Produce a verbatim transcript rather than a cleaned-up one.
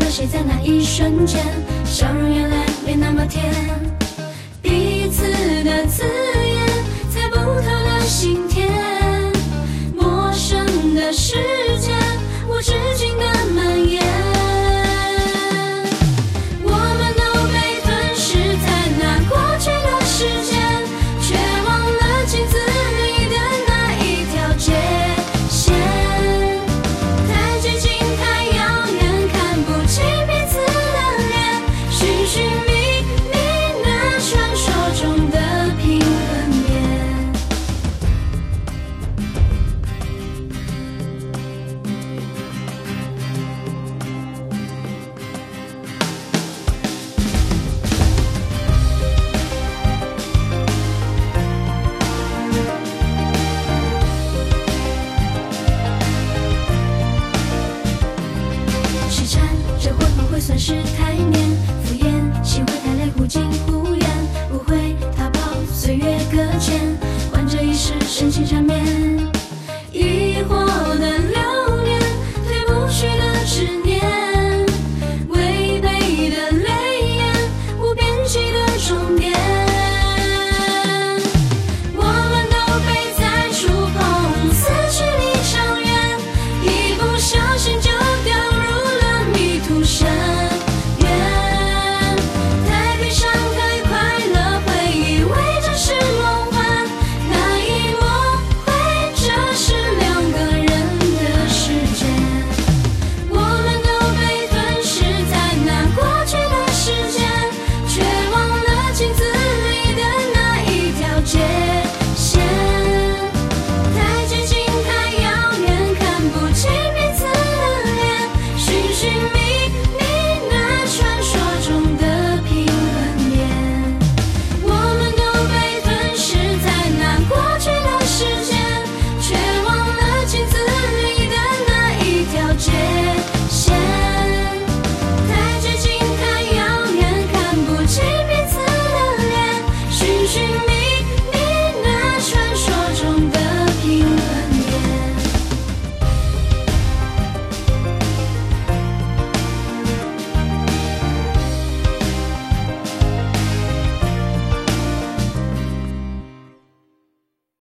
了谁在那一瞬间，笑容原来没那么甜。彼此的字眼，猜不透的心田，陌生的世界，无止境的蔓延。我们都被吞噬在那过去的时间，却忘了镜子里的那一条界限。太接近，太遥远，看不清彼此的脸，寻寻觅觅那传说中的平衡点。痴缠这会不会算是太黏？敷衍心会太累，忽近忽远，不会逃跑，岁月搁浅，换这一世深情缠绵。疑惑的流年，褪不去的执念，违背的泪眼，无边际的终点。我们都被再触碰，似距离长远，一不小心就掉入了迷途深